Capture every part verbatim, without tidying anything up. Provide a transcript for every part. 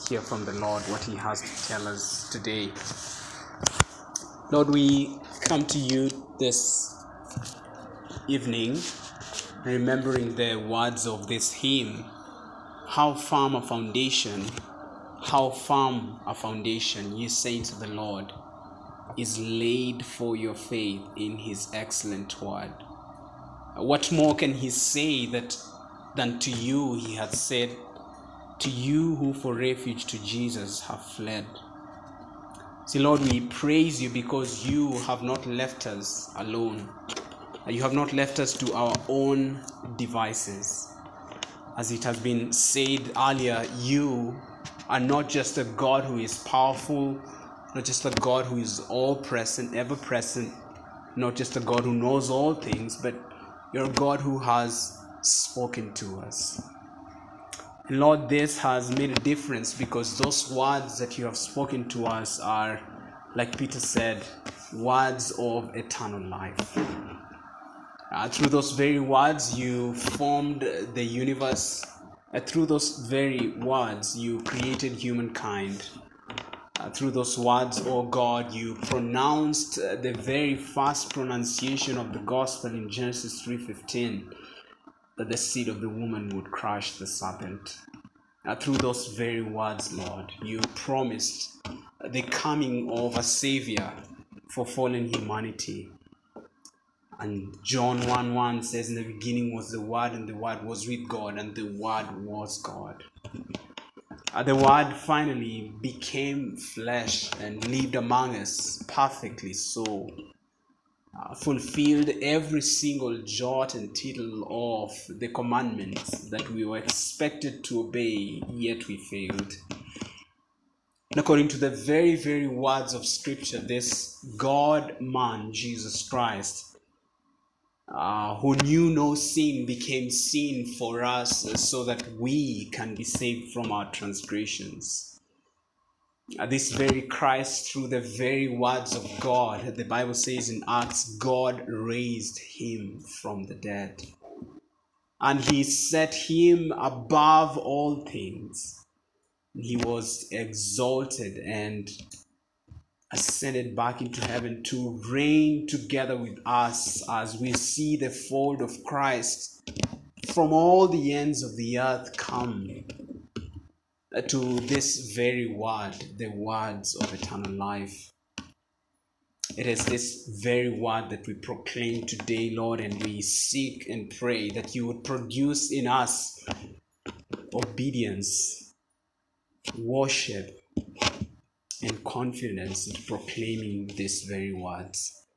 hear from the Lord what he has to tell us today. Lord, we come to you this evening remembering the words of this hymn. How firm a foundation, how firm a foundation, ye saints of the Lord, is laid for your faith in his excellent word. What more can he say that than to you he hath said, to you who for refuge to Jesus have fled? See, Lord, we praise you because you have not left us alone. You have not left us to our own devices. As it has been said earlier, you are not just a God who is powerful, not just a God who is all-present, ever-present, not just a God who knows all things, but you're a God who has spoken to us. And Lord, this has made a difference because those words that you have spoken to us are, like Peter said, words of eternal life. Uh, through those very words, you formed the universe. Uh, through those very words, you created humankind. Uh, through those words, oh God, you pronounced uh, the very first pronunciation of the gospel in Genesis three fifteen, that the seed of the woman would crush the serpent. Uh, through those very words, Lord, you promised the coming of a Savior for fallen humanity. And John one one says, in the beginning was the Word, and the Word was with God, and the Word was God. Uh, the Word finally became flesh and lived among us perfectly so. Uh, fulfilled every single jot and tittle of the commandments that we were expected to obey, yet we failed. And according to the very, very words of Scripture, this God-man, Jesus Christ, uh, who knew no sin, became sin for us so that we can be saved from our transgressions. Uh, this very Christ, through the very words of God, the Bible says in Acts, God raised him from the dead. And he set him above all things. He was exalted and ascended back into heaven to reign together with us as we see the fold of Christ from all the ends of the earth come to this very word, the words of eternal life. It is this very word that we proclaim today, Lord, and we seek and pray that you would produce in us obedience, worship, and confidence in proclaiming these very words.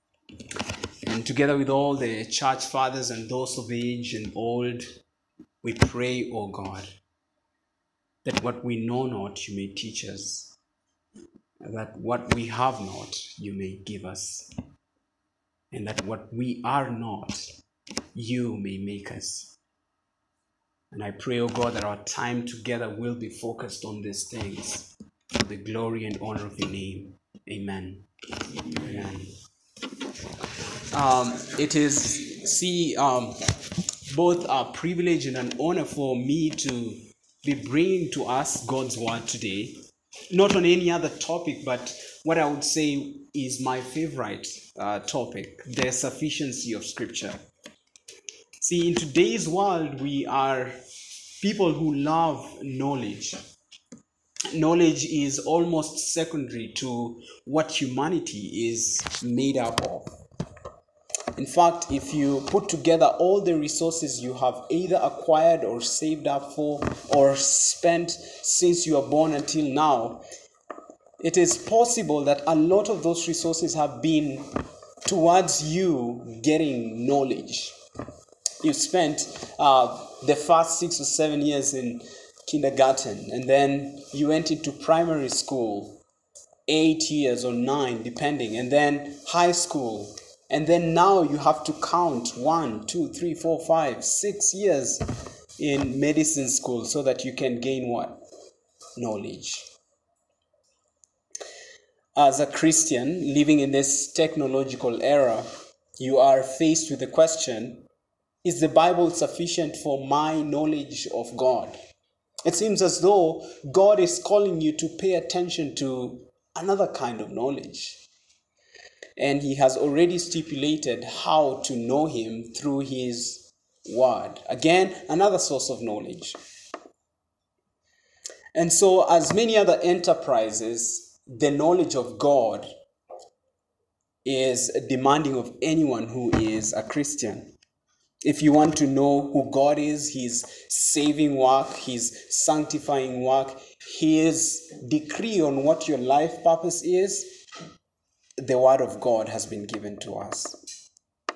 And together with all the church fathers and those of age and old, we pray, O God, that what we know not, you may teach us, that what we have not, you may give us, and that what we are not, you may make us. And I pray, O God, that our time together will be focused on these things, for the glory and honor of your name. Amen. Amen. Um, it is, see, um, both a privilege and an honor for me to be bringing to us God's word today, not on any other topic, but what I would say is my favorite uh, topic, the sufficiency of Scripture. See, in today's world, we are people who love knowledge. Knowledge is almost secondary to what humanity is made up of. In fact, if you put together all the resources you have either acquired or saved up for or spent since you were born until now, it is possible that a lot of those resources have been towards you getting knowledge. You spent uh, the first six or seven years in kindergarten, and then you went into primary school, eight years or nine, depending, and then high school. And then now you have to count one, two, three, four, five, six years in medicine school so that you can gain what? Knowledge. As a Christian living in this technological era, you are faced with the question, is the Bible sufficient for my knowledge of God? It seems as though God is calling you to pay attention to another kind of knowledge. And he has already stipulated how to know him through his word. Again, another source of knowledge. And so, as many other enterprises, the knowledge of God is demanding of anyone who is a Christian. If you want to know who God is, his saving work, his sanctifying work, his decree on what your life purpose is, the word of God has been given to us.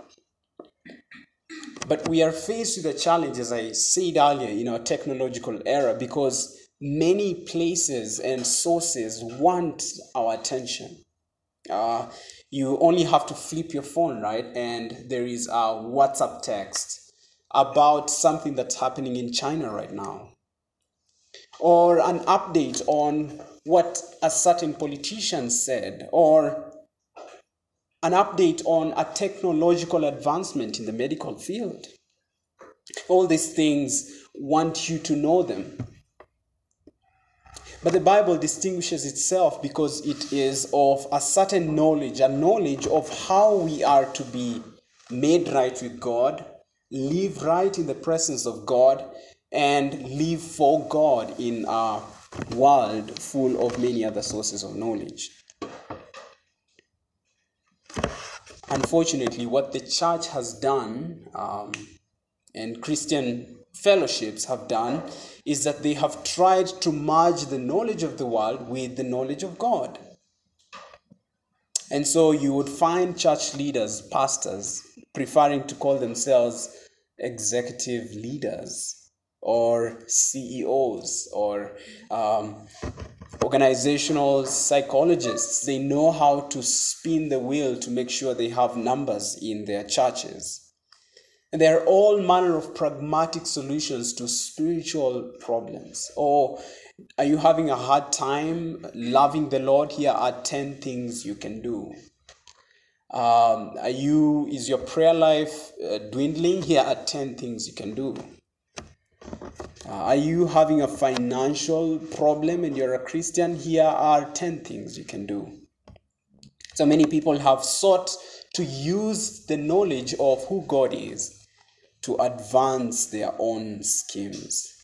But we are faced with a challenge, as I said earlier, in our technological era, because many places and sources want our attention. Uh, you only have to flip your phone, right? And there is a WhatsApp text about something that's happening in China right now. Or an update on what a certain politician said. Or an update on a technological advancement in the medical field. All these things want you to know them. But the Bible distinguishes itself because it is of a certain knowledge, a knowledge of how we are to be made right with God, live right in the presence of God, and live for God in a world full of many other sources of knowledge. Unfortunately, what the church has done, um, and Christian fellowships have done, is that they have tried to merge the knowledge of the world with the knowledge of God. And so you would find church leaders, pastors, preferring to call themselves executive leaders or C E Os or um, organizational psychologists. They know how to spin the wheel to make sure they have numbers in their churches. And there are all manner of pragmatic solutions to spiritual problems. Or are you having a hard time loving the Lord? Here are ten things you can do. Um, are you, is your prayer life uh, dwindling? Here are ten things you can do. Uh, are you having a financial problem and you're a Christian? Here are ten things you can do. So many people have sought to use the knowledge of who God is to advance their own schemes.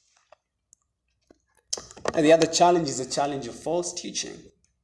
And the other challenge is the challenge of false teaching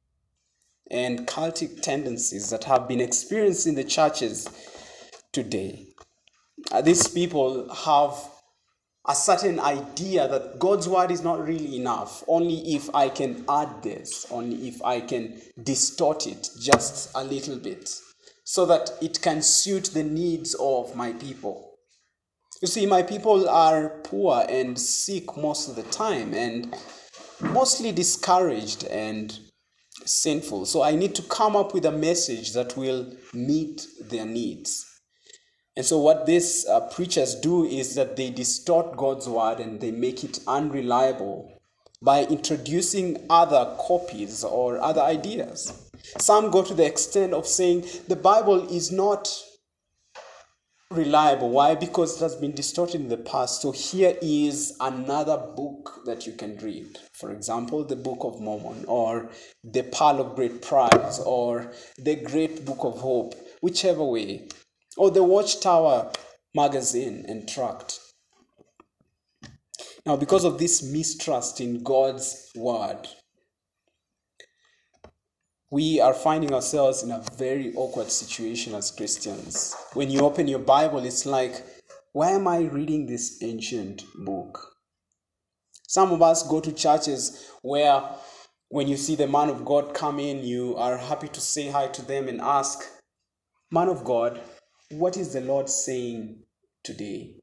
and cultic tendencies that have been experienced in the churches today. Uh, these people have a certain idea that God's word is not really enough, only if I can add this, only if I can distort it just a little bit, so that it can suit the needs of my people. You see, my people are poor and sick most of the time, and mostly discouraged and sinful. So I need to come up with a message that will meet their needs. And so what these uh, preachers do is that they distort God's word and they make it unreliable by introducing other copies or other ideas. Some go to the extent of saying the Bible is not reliable. Why? Because it has been distorted in the past. So here is another book that you can read. For example, the Book of Mormon, or the Pearl of Great Price, or the Great Book of Hope, whichever way, or the Watchtower magazine and tract. Now, because of this mistrust in God's word, we are finding ourselves in a very awkward situation as Christians. When you open your Bible, it's like, why am I reading this ancient book? Some of us go to churches where when you see the man of God come in, you are happy to say hi to them and ask, man of God, what is the Lord saying today?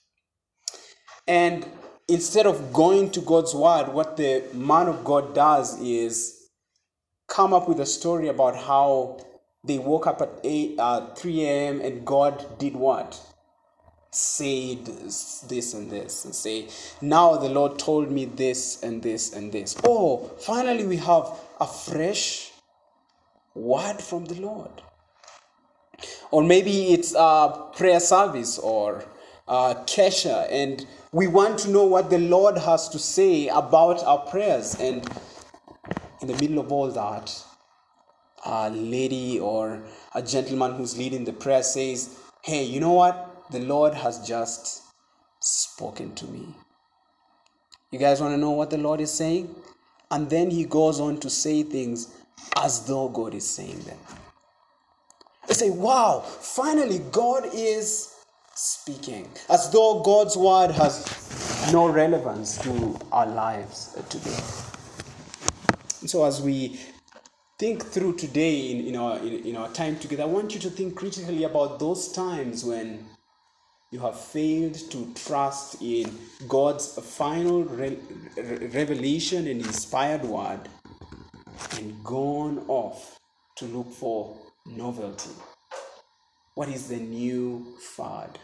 And instead of going to God's word, what the man of God does is come up with a story about how they woke up at eight, uh, three a.m. and God did what? Said this and this, and say, now the Lord told me this and this and this. Oh, finally we have a fresh word from the Lord. Or maybe it's a prayer service or uh, Kesha, and we want to know what the Lord has to say about our prayers. And in the middle of all that, a lady or a gentleman who's leading the prayer says, hey, you know what? The Lord has just spoken to me. You guys want to know what the Lord is saying? And then he goes on to say things as though God is saying them. They say, wow, finally God is speaking. As though God's word has no relevance to our lives today. And so as we think through today in, in, our, in, in our time together, I want you to think critically about those times when you have failed to trust in God's final re- re- revelation and inspired word and gone off to look for novelty. What is the new fad?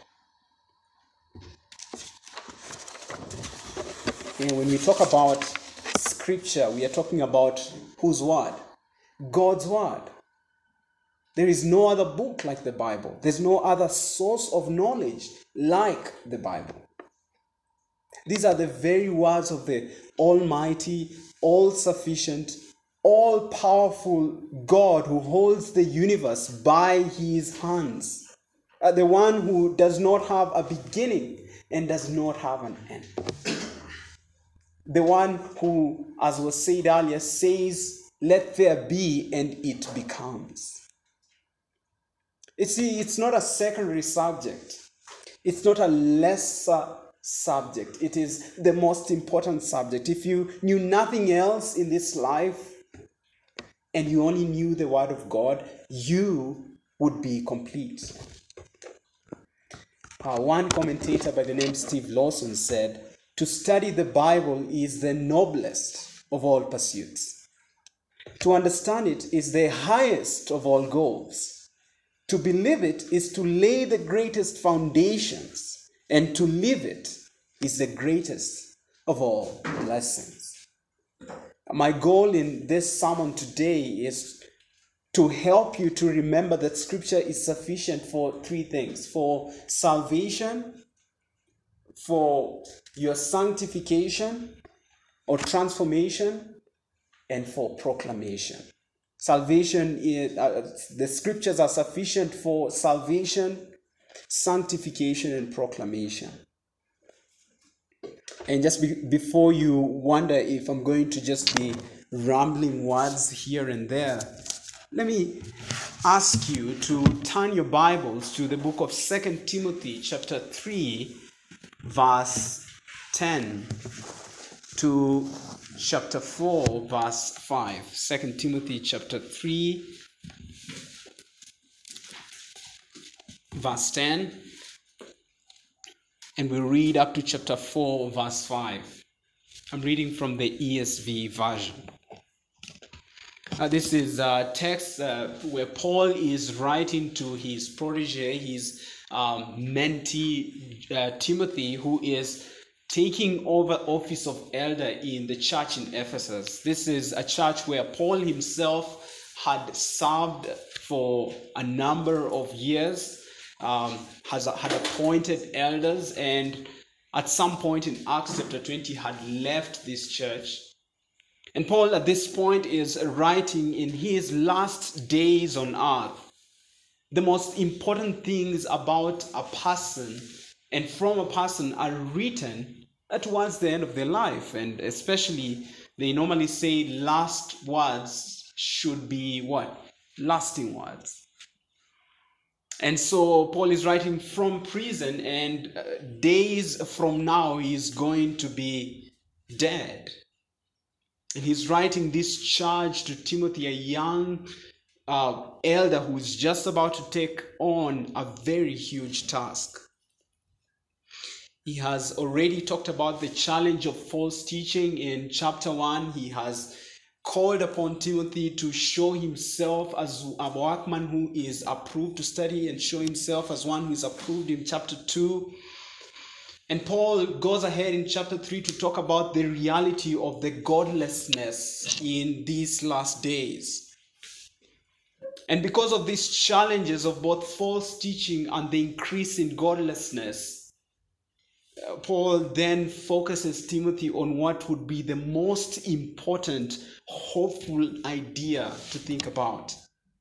And when we talk about scripture, we are talking about whose word? God's word. There is no other book like the Bible. There's no other source of knowledge like the Bible. These are the very words of the Almighty, all-sufficient, all-powerful God who holds the universe by his hands. Uh, the one who does not have a beginning and does not have an end. The one who, as was said earlier, says, let there be, and it becomes. You see, it's not a secondary subject. It's not a lesser subject. It is the most important subject. If you knew nothing else in this life and you only knew the Word of God, you would be complete. Uh, one commentator by the name Steve Lawson said, to study the Bible is the noblest of all pursuits. To understand it is the highest of all goals. To believe it is to lay the greatest foundations, and to live it is the greatest of all blessings. My goal in this sermon today is to help you to remember that Scripture is sufficient for three things: for salvation, for your sanctification or transformation, and for proclamation. Salvation, is, uh, the Scriptures are sufficient for salvation, sanctification, and proclamation. And just be, before you wonder if I'm going to just be rambling words here and there, let me ask you to turn your Bibles to the book of Second Timothy chapter three, verse ten to chapter four, verse five. Second Timothy chapter three, verse ten. And we'll read up to chapter four, verse five. I'm reading from the E S V version. Uh, this is a text uh, where Paul is writing to his protege, his um, mentee, uh, Timothy, who is taking over office of elder in the church in Ephesus. This is a church where Paul himself had served for a number of years, um, has had appointed elders, and at some point in Acts chapter twenty had left this church. And Paul at this point is writing in his last days on earth the most important things about a person and from a person are written towards the end of their life. And especially, they normally say last words should be what? Lasting words. And so Paul is writing from prison, and uh, days from now he's going to be dead. And he's writing this charge to Timothy, a young uh, elder who is just about to take on a very huge task. He has already talked about the challenge of false teaching in chapter one. He has called upon Timothy to show himself as a workman who is approved to study, and show himself as one who is approved in chapter two. And Paul goes ahead in chapter three to talk about the reality of the godlessness in these last days. And because of these challenges of both false teaching and the increase in godlessness, uh, Paul then focuses Timothy on what would be the most important, hopeful idea to think about.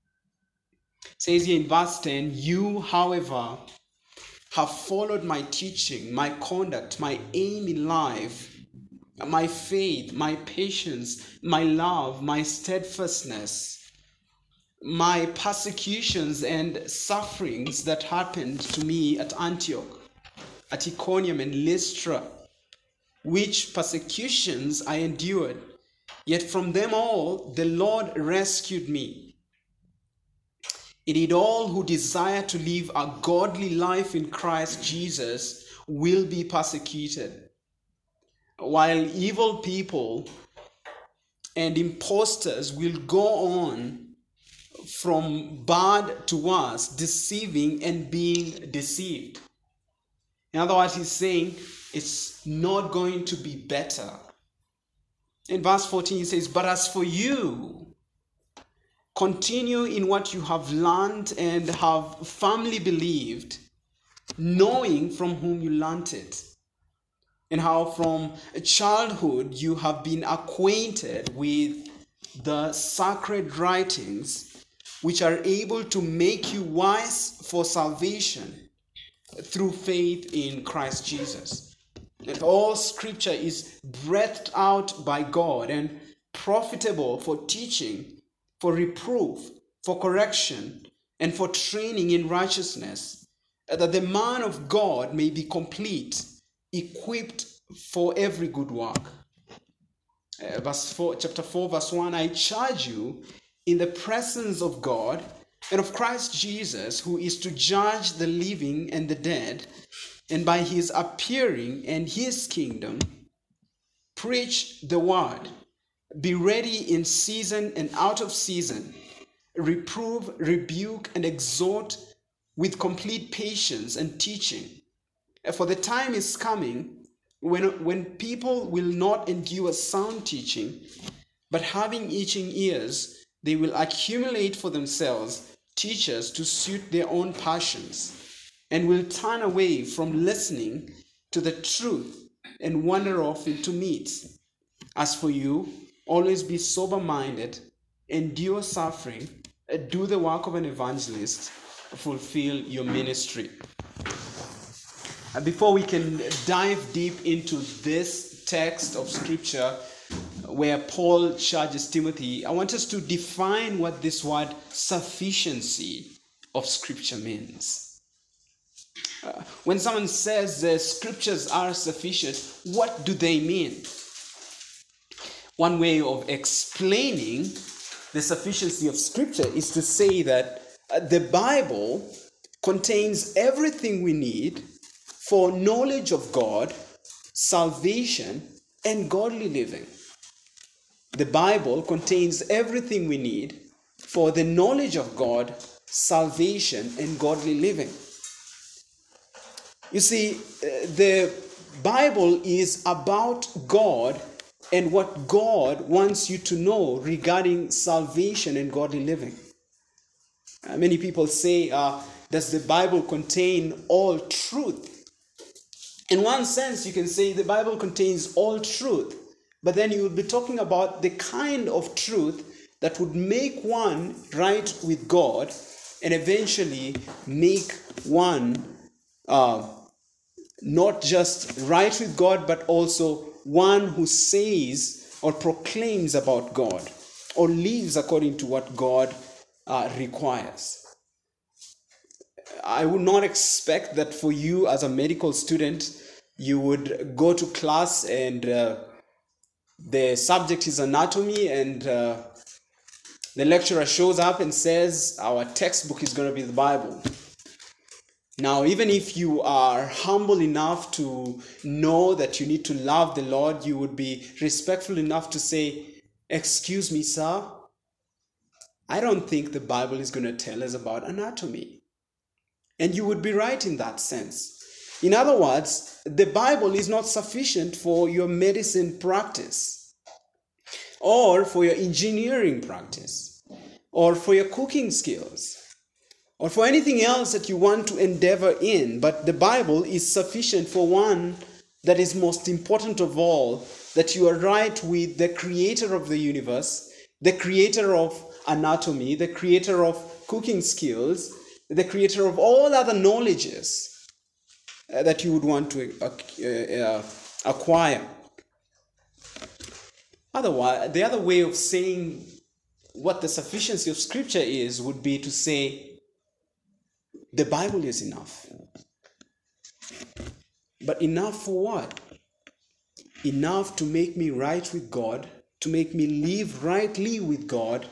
It says here in verse ten, "You, however, have followed my teaching, my conduct, my aim in life, my faith, my patience, my love, my steadfastness, my persecutions and sufferings that happened to me at Antioch, at Iconium and Lystra, which persecutions I endured, yet from them all the Lord rescued me. Indeed, all who desire to live a godly life in Christ Jesus will be persecuted, while evil people and impostors will go on from bad to worse, deceiving and being deceived." In other words, he's saying it's not going to be better. In verse fourteen, he says, "But as for you, continue in what you have learned and have firmly believed, knowing from whom you learnt it, and how from childhood you have been acquainted with the sacred writings, which are able to make you wise for salvation through faith in Christ Jesus. And all scripture is breathed out by God and profitable for teaching, for reproof, for correction, and for training in righteousness, that the man of God may be complete, equipped for every good work." Uh, verse four, chapter four, verse one, "I charge you in the presence of God and of Christ Jesus, who is to judge the living and the dead, and by his appearing and his kingdom, preach the word, be ready in season and out of season, reprove, rebuke, and exhort with complete patience and teaching. For the time is coming when, when people will not endure sound teaching, but having itching ears, they will accumulate for themselves teachers to suit their own passions, and will turn away from listening to the truth and wander off into myths. As for you, always be sober-minded, endure suffering, do the work of an evangelist, fulfill your ministry." And before we can dive deep into this text of scripture where Paul charges Timothy, I want us to define what this word sufficiency of scripture means. Uh, when someone says the scriptures are sufficient, what do they mean? One way of explaining the sufficiency of scripture is to say that uh, the Bible contains everything we need for knowledge of God, salvation, and godly living. The Bible contains everything we need for the knowledge of God, salvation, and godly living. You see, the Bible is about God and what God wants you to know regarding salvation and godly living. Uh, many people say, uh, does the Bible contain all truth? In one sense, you can say the Bible contains all truth, but then you would be talking about the kind of truth that would make one right with God and eventually make one uh, not just right with God, but also one who says or proclaims about God or lives according to what God uh, requires. I would not expect that for you as a medical student, you would go to class and uh, the subject is anatomy, and uh, the lecturer shows up and says, our textbook is going to be the Bible. Now, even if you are humble enough to know that you need to love the Lord, you would be respectful enough to say, excuse me, sir, I don't think the Bible is going to tell us about anatomy. And you would be right in that sense. In other words, the Bible is not sufficient for your medicine practice, or for your engineering practice, or for your cooking skills, or for anything else that you want to endeavor in, but the Bible is sufficient for one that is most important of all, that you are right with the creator of the universe, the creator of anatomy, the creator of cooking skills, the creator of all other knowledges uh, that you would want to uh, uh, acquire. Otherwise, the other way of saying what the sufficiency of Scripture is would be to say, the Bible is enough. But enough for what? Enough to make me right with God, to make me live rightly with God,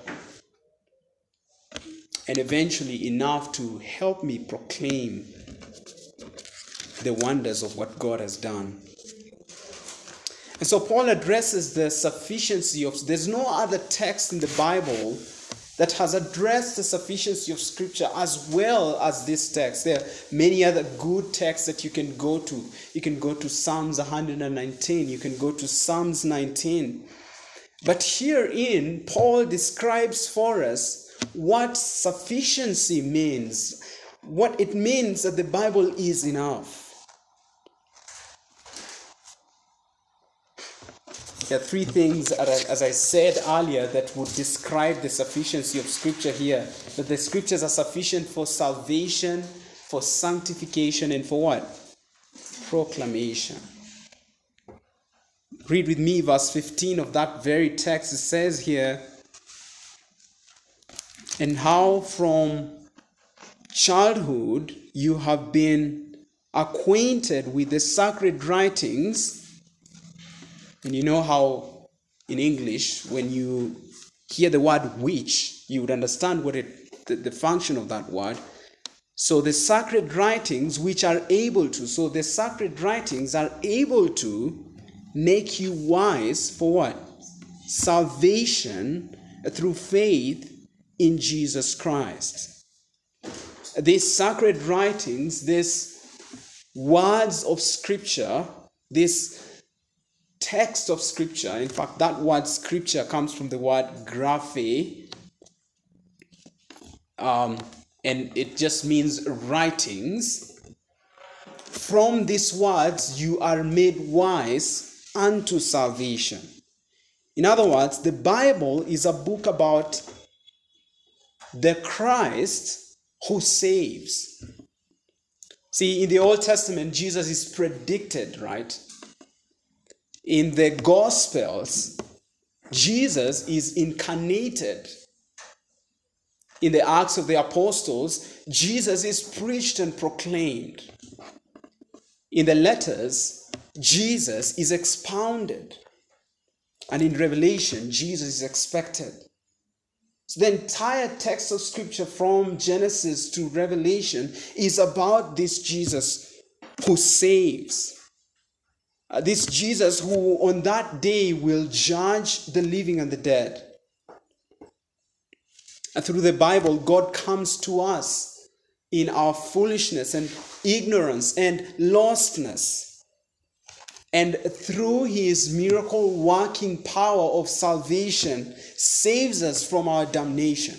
and eventually enough to help me proclaim the wonders of what God has done. And so Paul addresses the sufficiency of, there's no other text in the Bible that has addressed the sufficiency of Scripture as well as this text. There are many other good texts that you can go to. You can go to Psalms one hundred nineteen. You can go to Psalms nineteen. But herein, Paul describes for us what sufficiency means. What it means that the Bible is enough. There are three things, as I said earlier, that would describe the sufficiency of Scripture here. That the Scriptures are sufficient for salvation, for sanctification, and for what? Proclamation. Read with me verse fifteen of that very text. It says here, and how from childhood you have been acquainted with the sacred writings. And you know how in English, when you hear the word which, you would understand what it, the, the function of that word. So the sacred writings which are able to, so the sacred writings are able to make you wise for what? Salvation through faith in Jesus Christ. These sacred writings, these words of Scripture, this text of Scripture, in fact, that word Scripture comes from the word graphe, um, and it just means writings. From these words, you are made wise unto salvation. In other words, the Bible is a book about the Christ who saves. See, in the Old Testament, Jesus is predicted, right? In the Gospels, Jesus is incarnated. In the Acts of the Apostles, Jesus is preached and proclaimed. In the letters, Jesus is expounded. And in Revelation, Jesus is expected. So the entire text of Scripture from Genesis to Revelation is about this Jesus who saves. Uh, this Jesus who on that day will judge the living and the dead. And through the Bible, God comes to us in our foolishness and ignorance and lostness. And through his miracle working power of salvation, saves us from our damnation.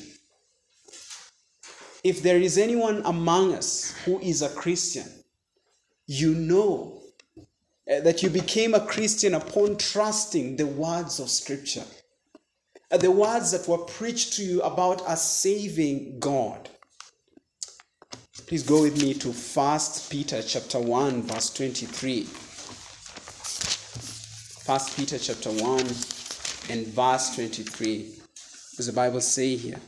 If there is anyone among us who is a Christian, you know that you became a Christian upon trusting the words of Scripture. The words that were preached to you about a saving God. Please go with me to First Peter chapter one, verse twenty-three. First Peter chapter one and verse twenty-three. What does the Bible say here?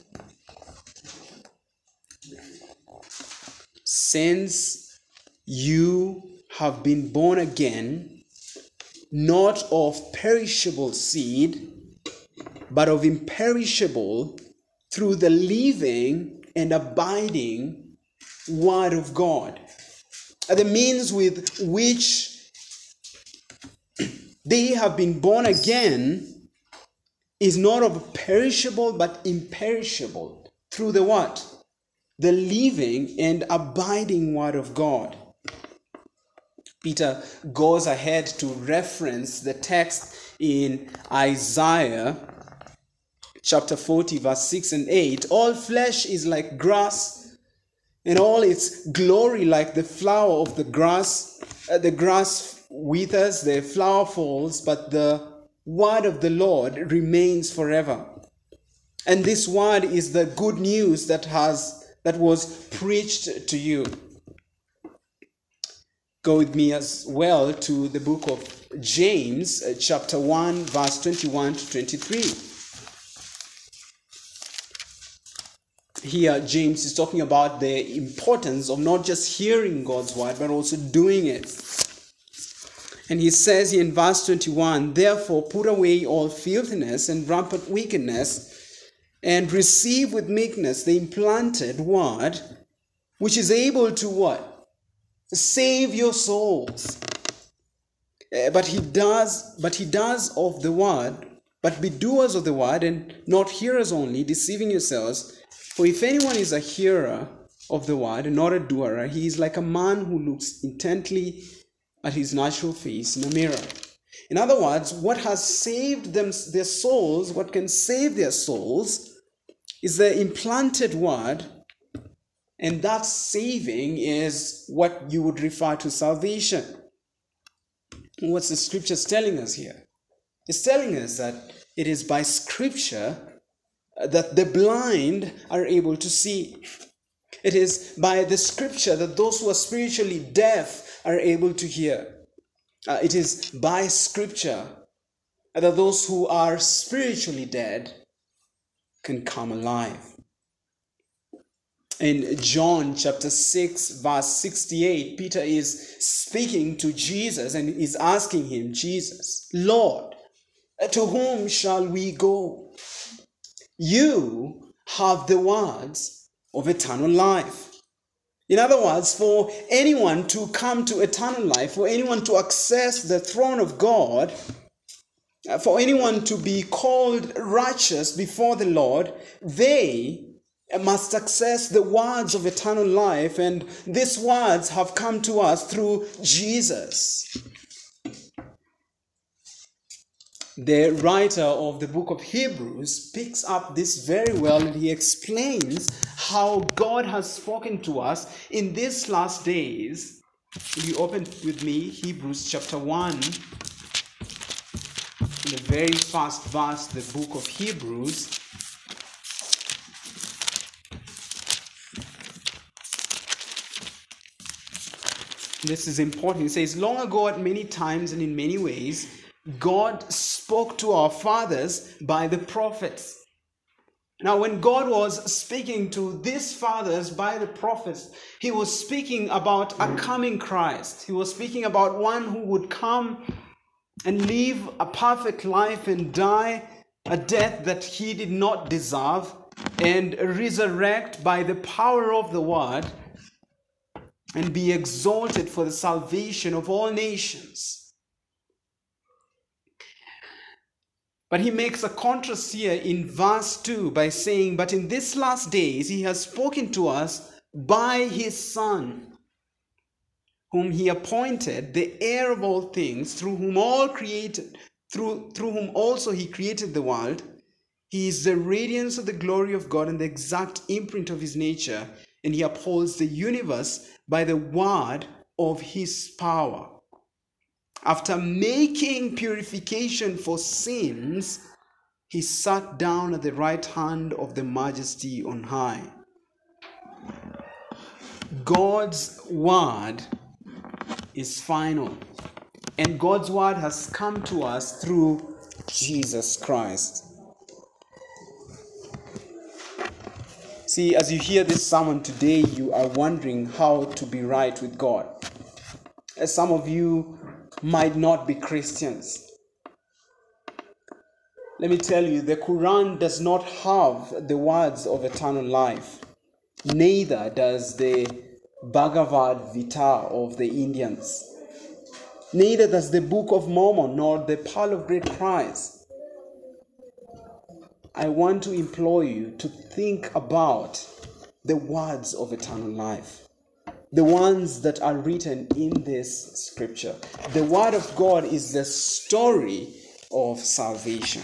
Since you have been born again, not of perishable seed, but of imperishable, through the living and abiding Word of God. The means with which they have been born again is not of perishable, but imperishable, through the what? The living and abiding Word of God. Peter goes ahead to reference the text in Isaiah chapter forty, verse six and eight. All flesh is like grass, in all its glory, like the flower of the grass. Uh, the grass withers, the flower falls, but the word of the Lord remains forever. And this word is the good news that has that was preached to you. Go with me as well to the book of James, uh, chapter one, verse twenty-one to twenty-three. Here, James is talking about the importance of not just hearing God's word, but also doing it. And he says here in verse twenty-one, "Therefore put away all filthiness and rampant wickedness, and receive with meekness the implanted word, which is able to" what? "Save your souls." Uh, but he does, but he does of the word, but be doers of the word, and not hearers only, deceiving yourselves. For if anyone is a hearer of the word and not a doer, he is like a man who looks intently at his natural face in a mirror. In other words, what has saved them, their souls, what can save their souls, is the implanted word, and that saving is what you would refer to salvation. What's the scriptures telling us here? It's telling us that it is by scripture that the blind are able to see. It is by the scripture that those who are spiritually deaf are able to hear. Uh, it is by scripture that those who are spiritually dead can come alive. In John chapter six, verse sixty-eight, Peter is speaking to Jesus and is asking him, "Jesus, Lord, to whom shall we go? You have the words of eternal life." In other words, for anyone to come to eternal life, for anyone to access the throne of God, for anyone to be called righteous before the Lord, they must access the words of eternal life, and these words have come to us through Jesus. The writer of the book of Hebrews picks up this very well, and he explains how God has spoken to us in these last days. Will you open with me Hebrews chapter one, in the very first verse, the book of Hebrews. This is important. It says, "Long ago, at many times and in many ways, God spoke to our fathers by the prophets." Now, when God was speaking to these fathers by the prophets, he was speaking about a coming Christ. He was speaking about one who would come and live a perfect life and die a death that he did not deserve, and resurrect by the power of the word, and be exalted for the salvation of all nations. But he makes a contrast here in verse two by saying, "But in these last days he has spoken to us by his Son, whom he appointed the heir of all things, through whom all created, through, through whom also he created the world. He is the radiance of the glory of God and the exact imprint of his nature, and he upholds the universe by the word of his power. After making purification for sins, he sat down at the right hand of the Majesty on high." God's word is final, and God's word has come to us through Jesus Christ. See, as you hear this sermon today, you are wondering how to be right with God. As some of you might not be Christians. Let me tell you, the Quran does not have the words of eternal life. Neither does the Bhagavad Gita of the Indians. Neither does the Book of Mormon nor the Pearl of Great Price. I want to implore you to think about the words of eternal life, the ones that are written in this scripture. The word of God is the story of salvation.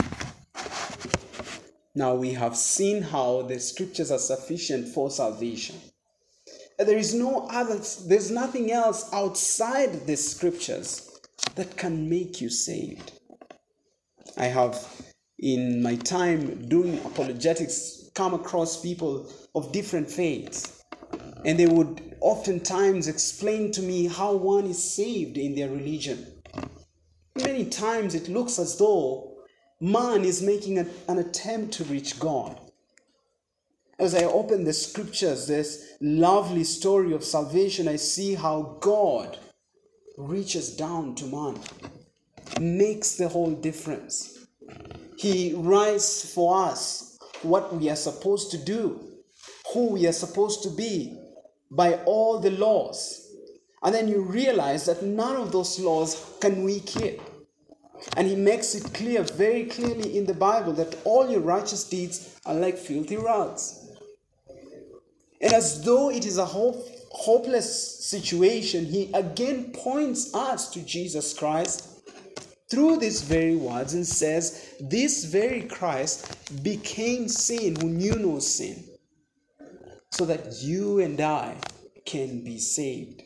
Now we have seen how the scriptures are sufficient for salvation. There is no other, there's nothing else outside the scriptures that can make you saved. I have, in my time doing apologetics, come across people of different faiths, and they would oftentimes explain to me how one is saved in their religion. Many times it looks as though man is making a, an attempt to reach God. As I open the scriptures, this lovely story of salvation, I see how God reaches down to man, makes the whole difference. He writes for us what we are supposed to do, who we are supposed to be by all the laws. And then you realize that none of those laws can we keep. And he makes it clear, very clearly in the Bible, that all your righteous deeds are like filthy rags. And as though it is a hope, hopeless situation, he again points us to Jesus Christ through these very words and says, this very Christ became sin who knew no sin, so that you and I can be saved.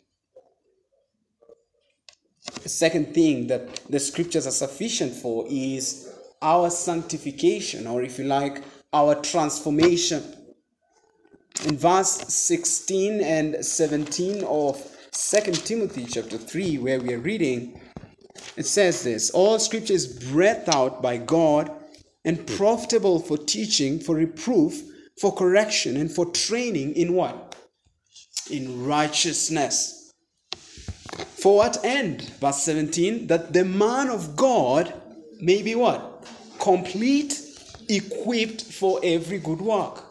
The second thing that the scriptures are sufficient for is our sanctification, or if you like, our transformation. In verse sixteen and seventeen of Second Timothy chapter three, where we are reading, it says this: all scripture is breathed out by God and profitable for teaching, for reproof, for correction, and for training in what? In righteousness. For what end? Verse seventeen, that the man of God may be what? Complete, equipped for every good work.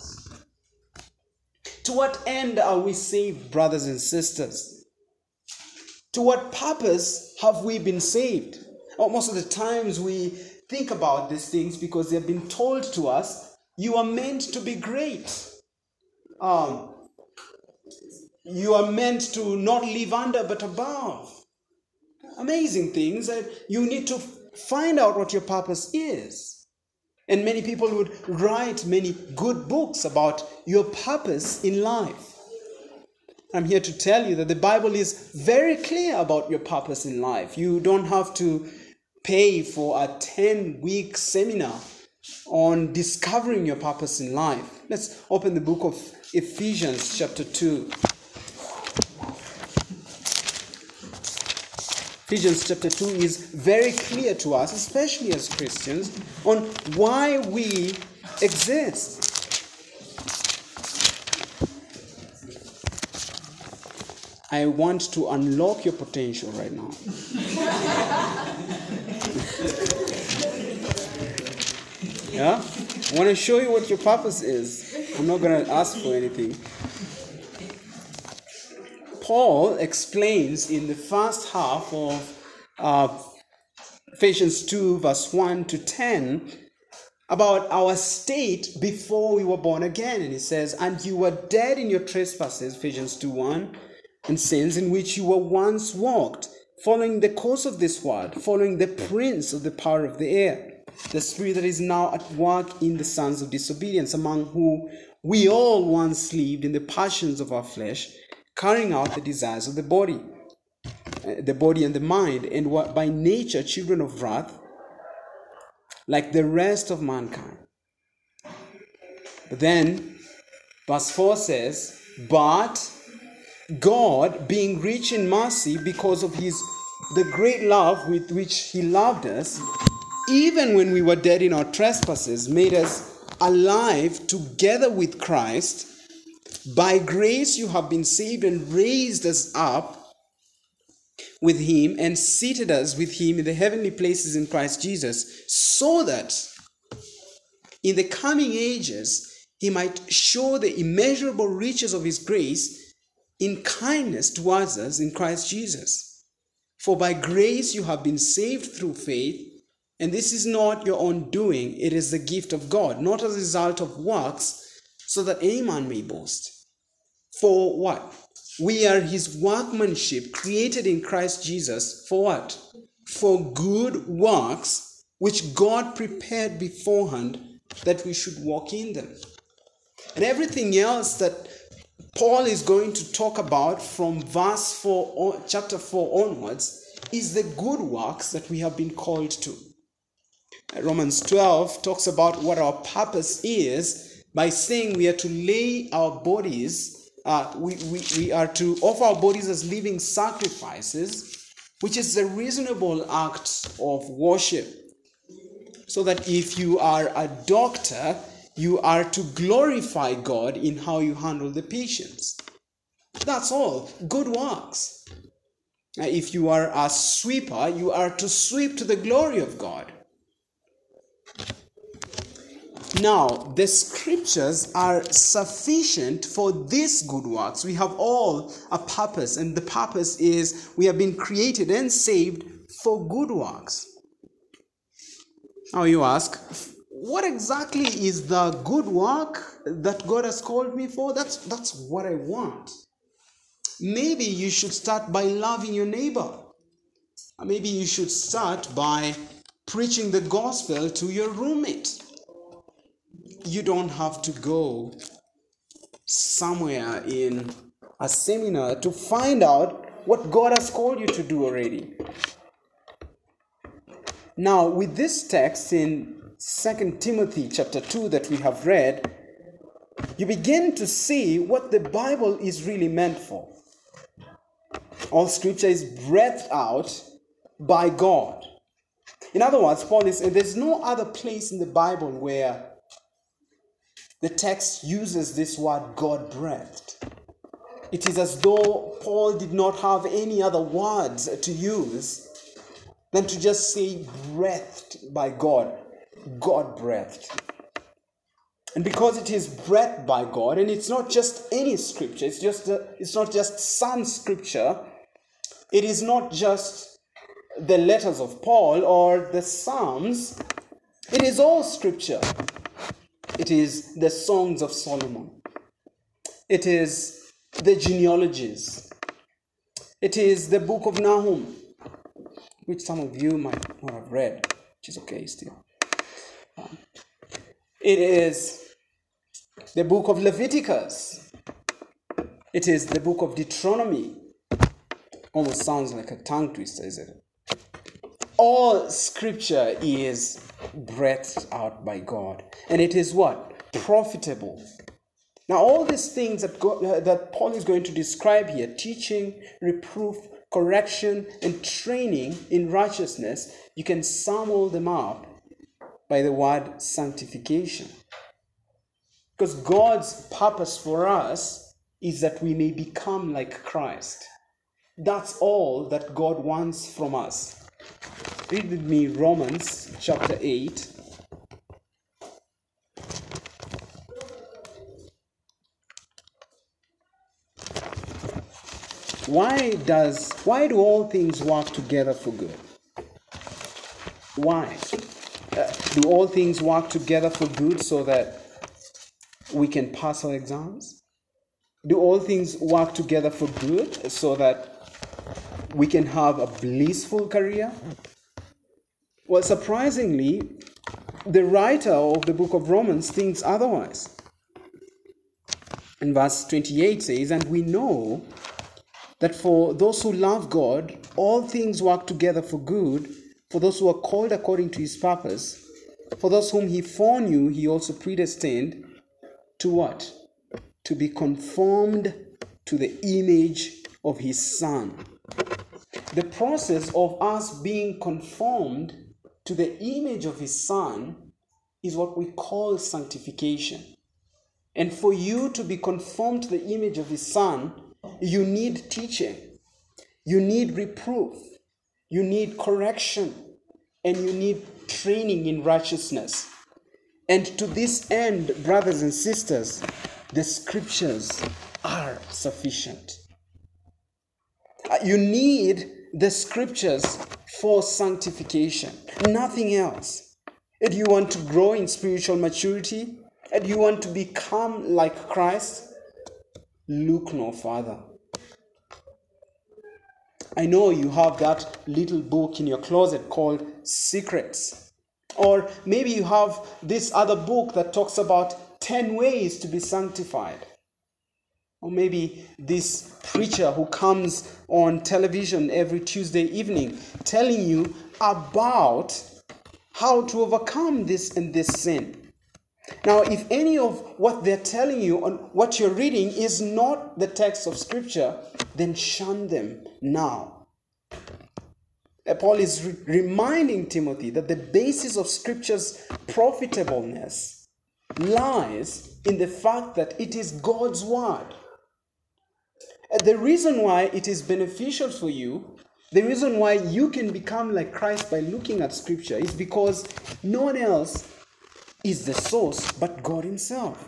To what end are we saved, brothers and sisters? To what purpose have we been saved? Well, most of the times we think about these things because they've been told to us, you are meant to be great. Um, you are meant to not live under but above. Amazing things that you need to find out what your purpose is. And many people would write many good books about your purpose in life. I'm here to tell you that the Bible is very clear about your purpose in life. You don't have to pay for a ten-week seminar on discovering your purpose in life. Let's open the book of Ephesians chapter two. Ephesians chapter two is very clear to us, especially as Christians, on why we exist. I want to unlock your potential right now. Yeah? I want to show you what your purpose is. I'm not going to ask for anything. Paul explains in the first half of uh, Ephesians two, verse one to ten, about our state before we were born again. And he says, and you were dead in your trespasses, Ephesians two one, and sins in which you were once walked, following the course of this world, following the prince of the power of the air, the spirit that is now at work in the sons of disobedience, among whom we all once lived in the passions of our flesh, carrying out the desires of the body, the body and the mind, and were by nature children of wrath, like the rest of mankind. But then, verse four says, but God, being rich in mercy because of his the great love with which he loved us, even when we were dead in our trespasses, made us alive together with Christ. By grace you have been saved, and raised us up with him, and seated us with him in the heavenly places in Christ Jesus, so that in the coming ages he might show the immeasurable riches of his grace in kindness towards us in Christ Jesus. For by grace you have been saved through faith, and this is not your own doing, it is the gift of God, not as a result of works, so that any man may boast. For what? We are his workmanship, created in Christ Jesus, for what? For good works, which God prepared beforehand that we should walk in them. And everything else that Paul is going to talk about from verse four, chapter four onwards, is the good works that we have been called to. Romans twelve talks about what our purpose is by saying we are to lay our bodies, uh, we, we, we are to offer our bodies as living sacrifices, which is a reasonable act of worship. So that if you are a doctor, you are to glorify God in how you handle the patients. That's all. Good works. If you are a sweeper, you are to sweep to the glory of God. Now, the scriptures are sufficient for these good works. We have all a purpose, and the purpose is we have been created and saved for good works. Now you ask, what exactly is the good work that God has called me for? That's, that's what I want. Maybe you should start by loving your neighbor. Maybe you should start by preaching the gospel to your roommate. You don't have to go somewhere in a seminar to find out what God has called you to do already. Now, with this text in Second Timothy chapter two that we have read, you begin to see what the Bible is really meant for. All scripture is breathed out by God. In other words, Paul is saying there's no other place in the Bible where the text uses this word God breathed. It is as though Paul did not have any other words to use than to just say breathed by God. God breathed. And because it is breathed by God, and it's not just any scripture, it's just a, it's not just some scripture, it is not just the letters of Paul or the Psalms, it is all scripture. It is the songs of Solomon. It is the genealogies. It is the book of Nahum, which some of you might not have read, which is okay still. Um, it is the book of Leviticus. It is the book of Deuteronomy. Almost sounds like a tongue twister, isn't it? All scripture is breathed out by God. And it is what? Profitable. Now, all these things that, God, uh, that Paul is going to describe here, teaching, reproof, correction, and training in righteousness, you can sum all them up by the word sanctification. Because God's purpose for us is that we may become like Christ. That's all that God wants from us. Read with me Romans chapter eight. Why does why do all things work together for good? Why? Uh, do all things work together for good so that we can pass our exams? Do all things work together for good so that we can have a blissful career? Well, surprisingly, the writer of the book of Romans thinks otherwise. And verse twenty-eight says, "And we know that for those who love God, all things work together for good, for those who are called according to his purpose. For those whom he foreknew, he also predestined to what? To be conformed to the image of his Son." The process of us being conformed to the image of his Son is what we call sanctification. And for you to be conformed to the image of his Son, you need teaching, you need reproof, you need correction, and you need training in righteousness. And to this end, brothers and sisters, the scriptures are sufficient. You need the scriptures for sanctification, nothing else. If you want to grow in spiritual maturity, and you want to become like Christ, look no further. I know you have that little book in your closet called Secrets. Or maybe you have this other book that talks about ten ways to be sanctified. Or maybe this preacher who comes on television every Tuesday evening telling you about how to overcome this and this sin. Now, if any of what they're telling you on what you're reading is not the text of Scripture, then shun them now. Paul is re- reminding Timothy that the basis of Scripture's profitableness lies in the fact that it is God's word. The reason why it is beneficial for you, the reason why you can become like Christ by looking at Scripture is because no one else is the source but God himself.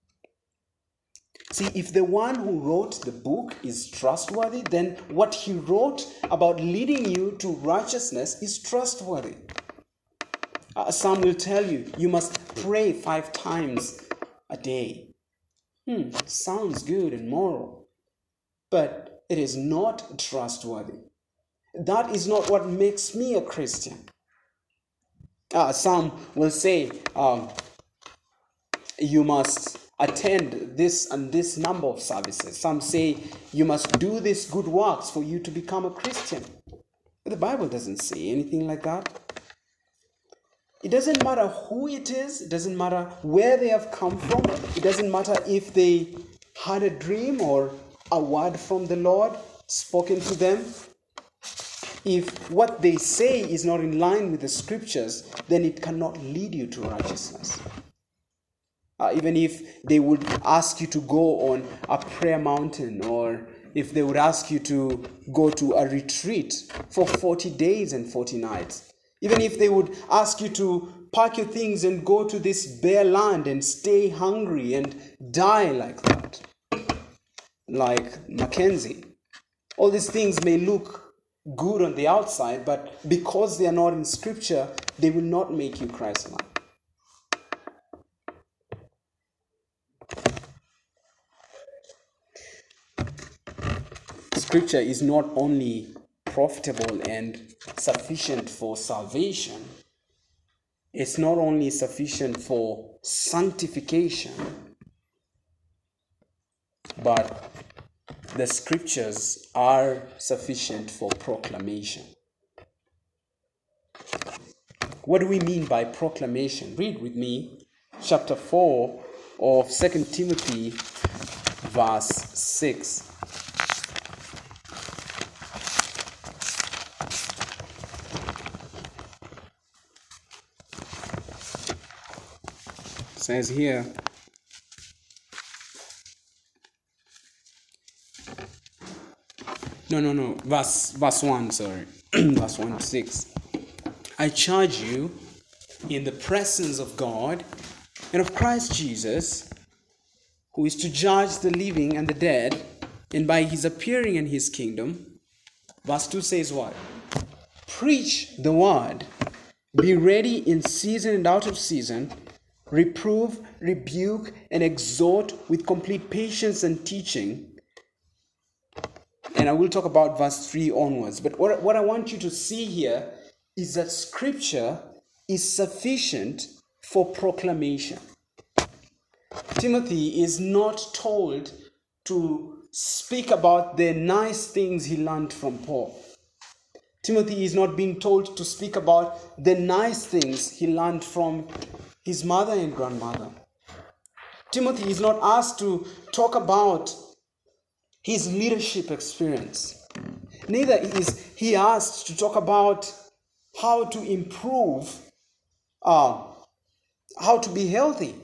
See, if the one who wrote the book is trustworthy, then what he wrote about leading you to righteousness is trustworthy. Uh, some will tell you, you must pray five times a day. Hmm, sounds good and moral, but it is not trustworthy. That is not what makes me a Christian. Uh, some will say, um, you must attend this and this number of services. Some say you must do these good works for you to become a Christian. But the Bible doesn't say anything like that. It doesn't matter who it is. It doesn't matter where they have come from. It doesn't matter if they had a dream or a word from the Lord spoken to them. If what they say is not in line with the Scriptures, then it cannot lead you to righteousness. Uh, even if they would ask you to go on a prayer mountain, or if they would ask you to go to a retreat for forty days and forty nights, even if they would ask you to pack your things and go to this bare land and stay hungry and die like that, like Mackenzie, all these things may look good on the outside, but because they are not in Scripture, they will not make you Christ-like. Scripture is not only profitable and sufficient for salvation, it's not only sufficient for sanctification, but the Scriptures are sufficient for proclamation. What do we mean by proclamation? Read with me chapter four of Second Timothy, verse six. It says here, no, no, no, verse, verse one, sorry, verse one to six. I charge you in the presence of God and of Christ Jesus, who is to judge the living and the dead, and by his appearing in his kingdom. Verse two says what? Preach the word, be ready in season and out of season, reprove, rebuke, and exhort with complete patience and teaching. And I will talk about verse three onwards. But what, what I want you to see here is that Scripture is sufficient for proclamation. Timothy is not told to speak about the nice things he learned from Paul. Timothy is not being told to speak about the nice things he learned from his mother and grandmother. Timothy is not asked to talk about his leadership experience. Neither is he asked to talk about how to improve, uh, how to be healthy.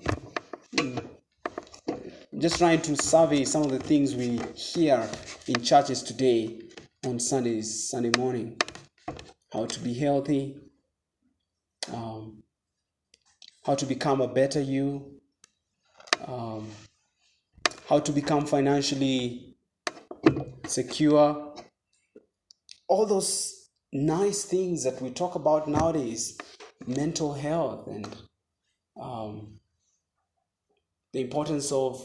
Just trying to survey some of the things we hear in churches today on Sundays, Sunday morning. How to be healthy, um, how to become a better you, um, how to become financially secure. All those nice things that we talk about nowadays, mental health and um, the importance of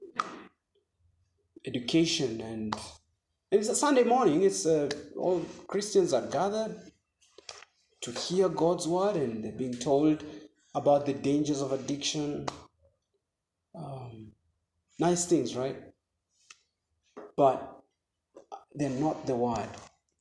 education, and, and it's a Sunday morning. It's uh, all Christians are gathered to hear God's word, and they're being told about the dangers of addiction. Um, nice things, right? but they're not the word.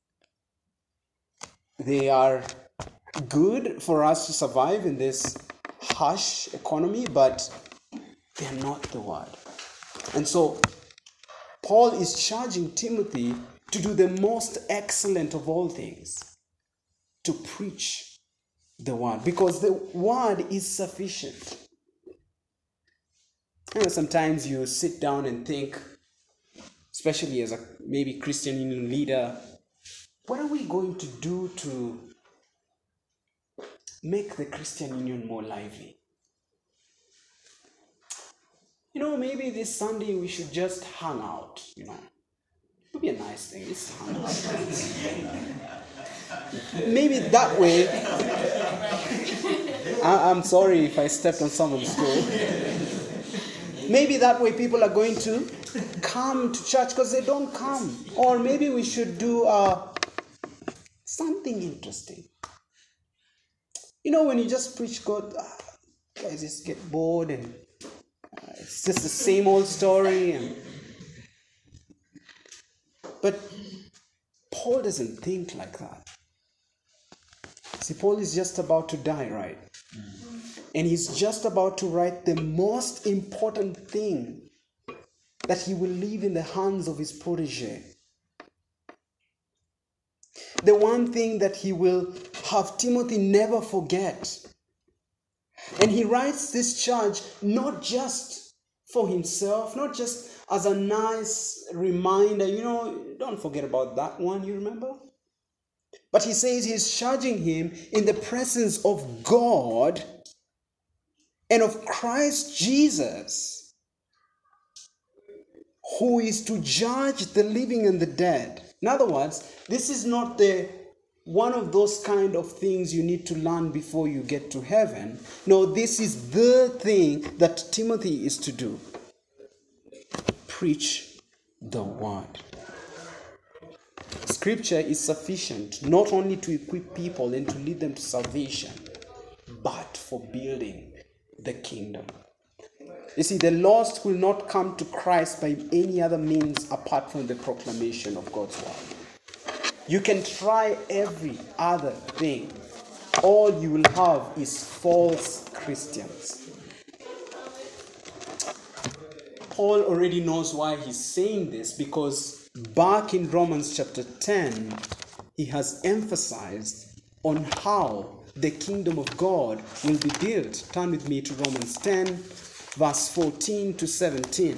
They are good for us to survive in this harsh economy, but they're not the word. And so Paul is charging Timothy to do the most excellent of all things, to preach the word, because the word is sufficient. You know, sometimes you sit down and think, especially as a maybe Christian Union leader, what are we going to do to make the Christian Union more lively? You know, maybe this Sunday we should just hang out, you know. It would be a nice thing, just hang out. Maybe that way, I, I'm sorry if I stepped on someone's toe. Maybe that way people are going to come to church because they don't come. Or maybe we should do uh, something interesting. You know, when you just preach God, uh, guys just get bored and uh, it's just the same old story. And but Paul doesn't think like that. See, Paul is just about to die, right? And he's just about to write the most important thing that he will leave in the hands of his protege. The one thing that he will have Timothy never forget. And he writes this charge not just for himself, not just as a nice reminder, you know, don't forget about that one, you remember? But he says he's charging him in the presence of God and of Christ Jesus, who is to judge the living and the dead. In other words, this is not the one of those kind of things you need to learn before you get to heaven. No, this is the thing that Timothy is to do. Preach the word. Scripture is sufficient not only to equip people and to lead them to salvation, but for building the kingdom. You see, the lost will not come to Christ by any other means apart from the proclamation of God's word. You can try every other thing. All you will have is false Christians. Paul already knows why he's saying this, because back in Romans chapter ten, he has emphasized on how the kingdom of God will be built. Turn with me to Romans ten, verse fourteen to seventeen.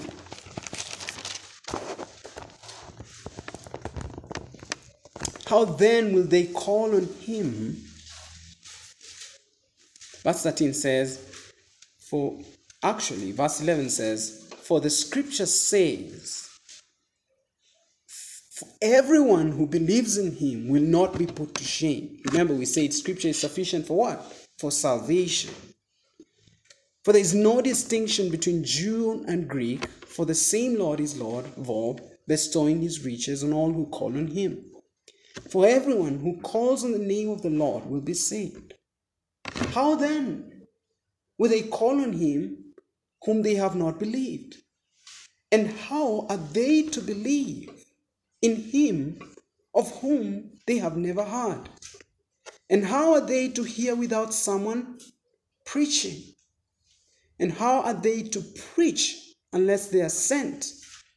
How then will they call on him? Verse thirteen says, for actually, verse eleven says, for the scripture says, for everyone who believes in him will not be put to shame. Remember, we said scripture is sufficient for what? For salvation. For there is no distinction between Jew and Greek, for the same Lord is Lord of all, bestowing his riches on all who call on him. For everyone who calls on the name of the Lord will be saved. How then will they call on him whom they have not believed? And how are they to believe in him of whom they have never heard? And how are they to hear without someone preaching? And how are they to preach unless they are sent?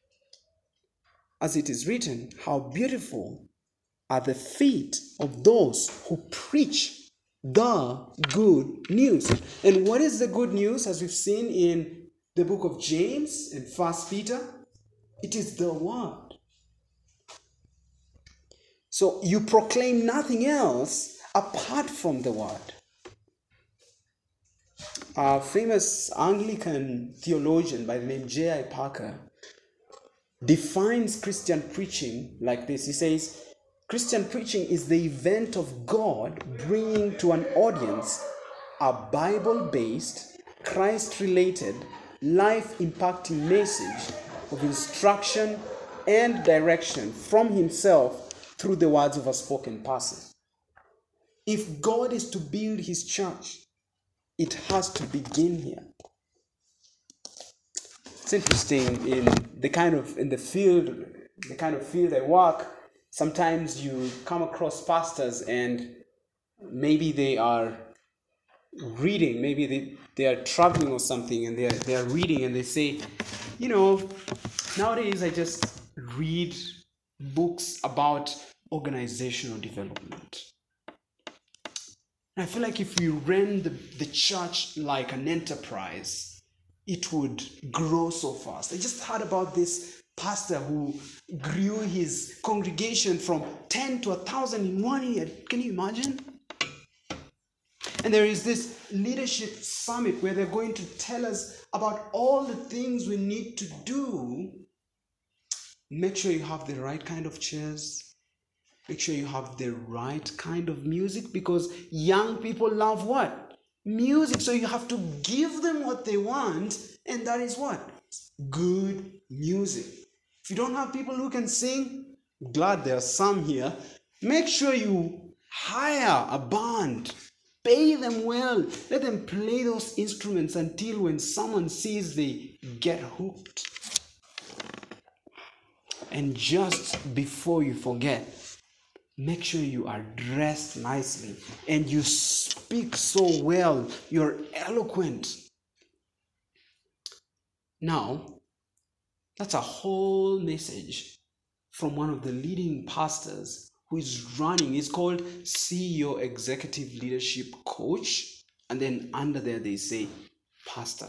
As it is written, how beautiful are the feet of those who preach the good news. And what is the good news, as we've seen in the book of James and First Peter? It is the word. So you proclaim nothing else apart from the word. A famous Anglican theologian by the name J I Packer defines Christian preaching like this. He says, Christian preaching is the event of God bringing to an audience a Bible-based, Christ-related, life-impacting message of instruction and direction from himself through the words of a spoken person. If God is to build his church, it has to begin here. It's interesting in the kind of in the field the kind of field I work, sometimes you come across pastors and maybe they are reading, maybe they, they are traveling or something, and they are, they are reading and they say, you know, nowadays I just read books about organizational development. And I feel like if we ran the, the church like an enterprise, it would grow so fast. I just heard about this pastor who grew his congregation from ten to a thousand in one year. Can you imagine? And there is this leadership summit where they're going to tell us about all the things we need to do. Make sure you have the right kind of chairs. Make sure you have the right kind of music, because young people love what? Music. So you have to give them what they want, and that is what? Good music. If you don't have people who can sing, glad there are some here, make sure you hire a band. Pay them well. Let them play those instruments until when someone sees, they get hooked. And just before you forget, make sure you are dressed nicely and you speak so well. You're eloquent. Now, that's a whole message from one of the leading pastors who is running. It's called C E O Executive Leadership Coach. And then under there they say pastor.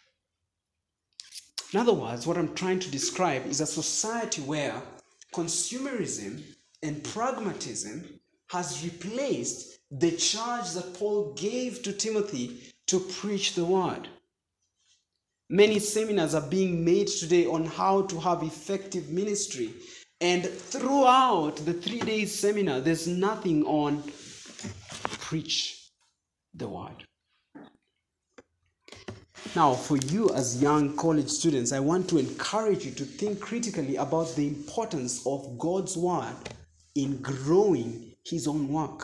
In other words, what I'm trying to describe is a society where consumerism and pragmatism has replaced the charge that Paul gave to Timothy to preach the word. Many seminars are being made today on how to have effective ministry. And throughout the three-day seminar, there's nothing on preach the word. Now, for you as young college students, I want to encourage you to think critically about the importance of God's word in growing his own work.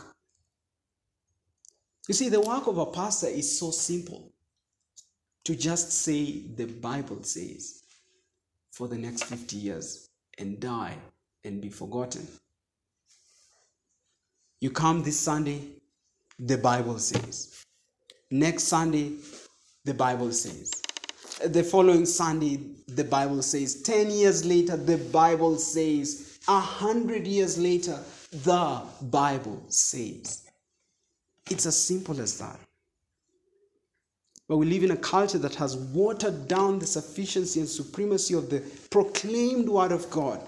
You see, the work of a pastor is so simple. To just say the Bible says for the next fifty years and die and be forgotten. You come this Sunday, the Bible says. Next Sunday, the Bible says. The following Sunday, the Bible says. Ten years later, the Bible says. A hundred years later, the Bible says. It's as simple as that. But we live in a culture that has watered down the sufficiency and supremacy of the proclaimed word of God.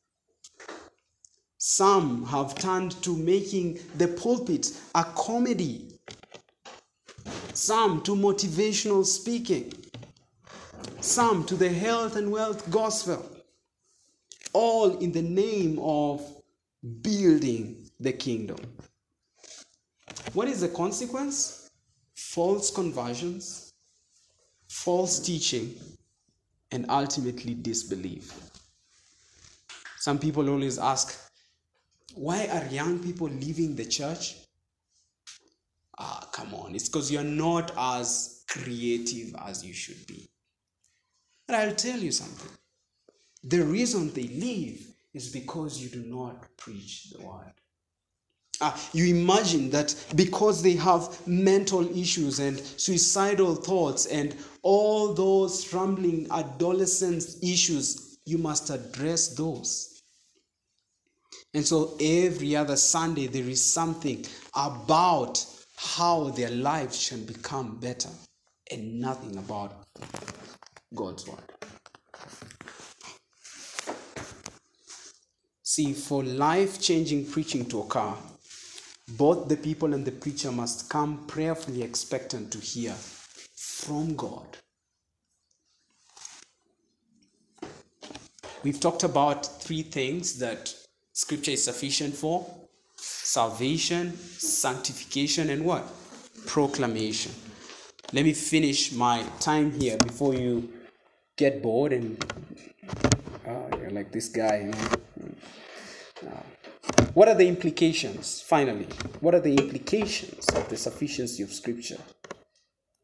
Some have turned to making the pulpit a comedy. Some to motivational speaking. Some to the health and wealth gospel. All in the name of building the kingdom. What is the consequence? False conversions, false teaching, and ultimately disbelief. Some people always ask, why are young people leaving the church? Ah, come on, it's because you're not as creative as you should be. But I'll tell you something. The reason they leave is because you do not preach the word. Ah, you imagine that because they have mental issues and suicidal thoughts and all those rambling adolescent issues, you must address those. And so every other Sunday there is something about how their lives should become better and nothing about God's word. See, for life-changing preaching to occur, both the people and the preacher must come prayerfully expectant to hear from God. We've talked about three things that Scripture is sufficient for: salvation, sanctification, and what? Proclamation. Let me finish my time here before you get bored and oh, you're like this guy. You know? No. What are the implications, finally? What are the implications of the sufficiency of Scripture?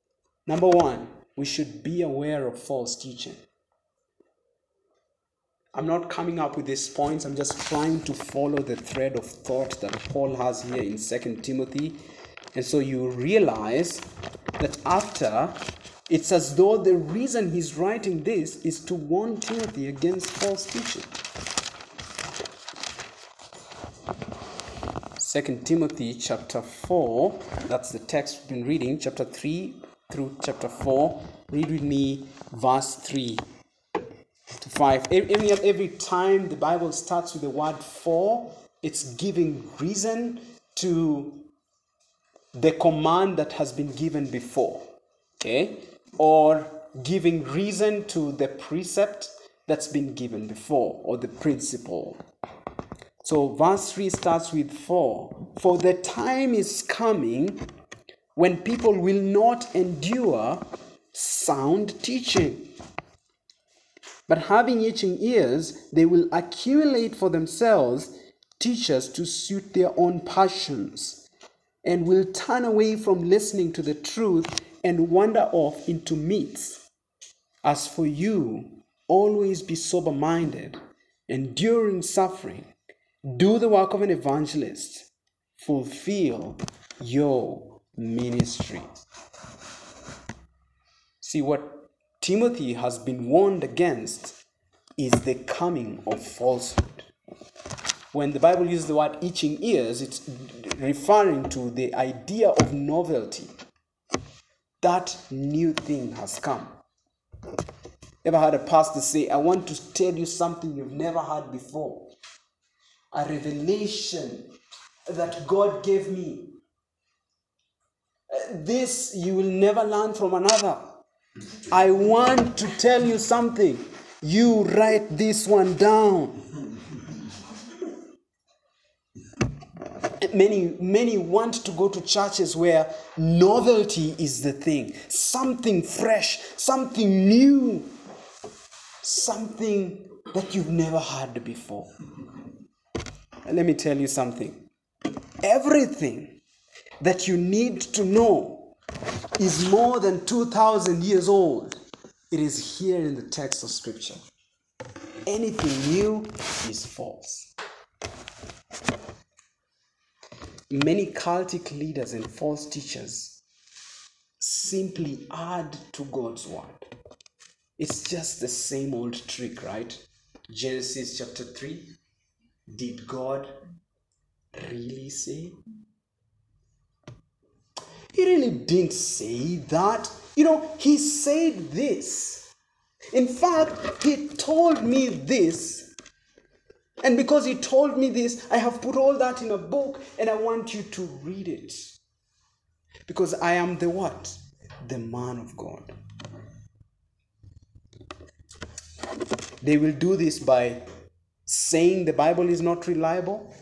Number one, we should be aware of false teaching. I'm not coming up with these points. I'm just trying to follow the thread of thought that Paul has here in Second Timothy. And so you realize that after, it's as though the reason he's writing this is to warn Timothy against false teaching. Second Timothy chapter four, that's the text we've been reading, chapter three through chapter four. Read with me verse three to five. Every, every time the Bible starts with the word for, it's giving reason to the command that has been given before, okay? Or giving reason to the precept that's been given before, or the principle. So verse three starts with for. For the time is coming when people will not endure sound teaching, but having itching ears, they will accumulate for themselves teachers to suit their own passions, and will turn away from listening to the truth and wander off into myths. As for you, always be sober-minded, enduring suffering. Do the work of an evangelist. Fulfill your ministry. See, what Timothy has been warned against is the coming of falsehood. When the Bible uses the word itching ears, it's referring to the idea of novelty. That new thing has come. Ever heard a pastor say, I want to tell you something you've never heard before? A revelation that God gave me. This you will never learn from another. I want to tell you something. You write this one down. Many, many want to go to churches where novelty is the thing. Something fresh, something new, something that you've never heard before. And let me tell you something. Everything that you need to know is more than two thousand years old. It is here in the text of Scripture. Anything new is false. Many cultic leaders and false teachers simply add to God's word. It's just the same old trick, right? Genesis chapter three. Did God really say? He really didn't say that. You know, he said this. In fact, he told me this. And because he told me this, I have put all that in a book and I want you to read it. Because I am the what? The man of God. They will do this by saying the Bible is not reliable.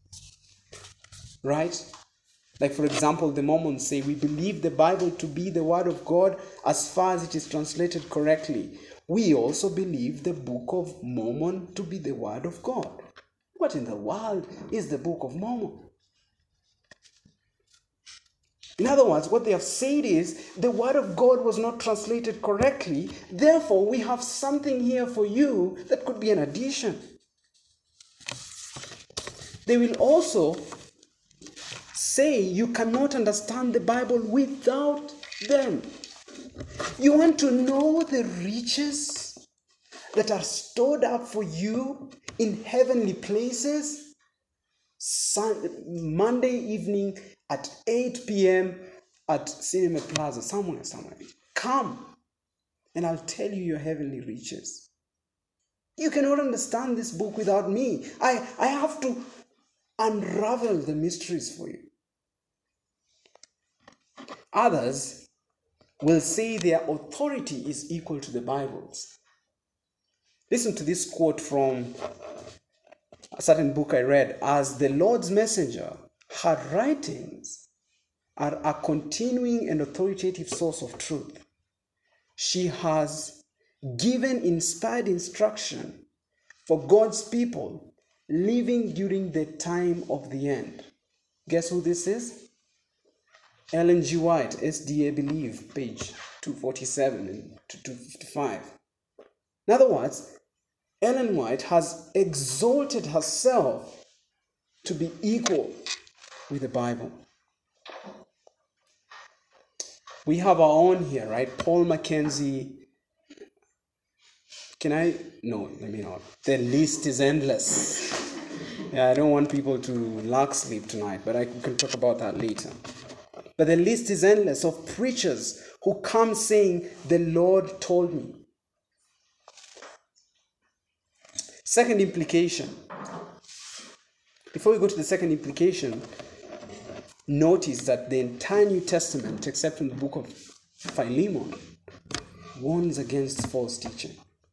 Right? Like, for example, the Mormons say, we believe the Bible to be the word of God as far as it is translated correctly. We also believe the Book of Mormon to be the word of God. What in the world is the Book of Mormon? In other words, what they have said is, the word of God was not translated correctly, therefore we have something here for you that could be an addition. They will also say you cannot understand the Bible without them. You want to know the riches that are stored up for you in heavenly places? Sunday, Monday evening at eight p.m. at Cinema Plaza, somewhere, somewhere. Come, and I'll tell you your heavenly riches. You cannot understand this book without me. I, I have to unravel the mysteries for you. Others will say their authority is equal to the Bible's. Listen to this quote from a certain book I read. As the Lord's messenger, her writings are a continuing and authoritative source of truth. She has given inspired instruction for God's people living during the time of the end. Guess who this is? Ellen G. White, S D A Believe, page two forty-seven and two fifty-five. In other words, Ellen White has exalted herself to be equal with the Bible. We have our own here, right? Paul Mackenzie. Can I? No, let me not. The list is endless. Yeah, I don't want people to lack sleep tonight, but I can talk about that later. But the list is endless of preachers who come saying, the Lord told me. Second implication. Before we go to the second implication, notice that the entire New Testament, except in the book of Philemon, warns against false teaching.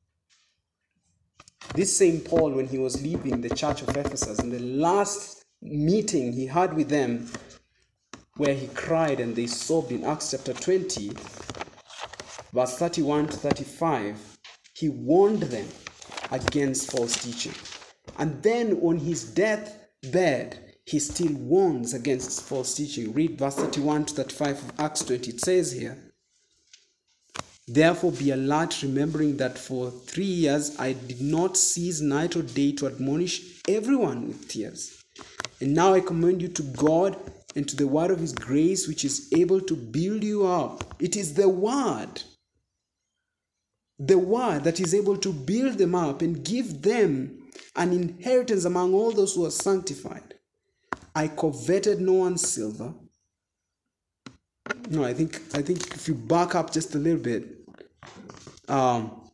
This same Paul, when he was leaving the church of Ephesus, in the last meeting he had with them, where he cried and they sobbed in Acts chapter twenty, verse thirty-one to thirty-five, he warned them against false teaching. And then on his deathbed, he still warns against false teaching. Read verse thirty-one to thirty-five of Acts twenty. It says here, therefore be alert, remembering that for three years I did not cease night or day to admonish everyone with tears. And now I commend you to God and to the word of his grace, which is able to build you up. It is the word, the word that is able to build them up and give them an inheritance among all those who are sanctified. I coveted no one's silver. No, I think I think if you back up just a little bit, um,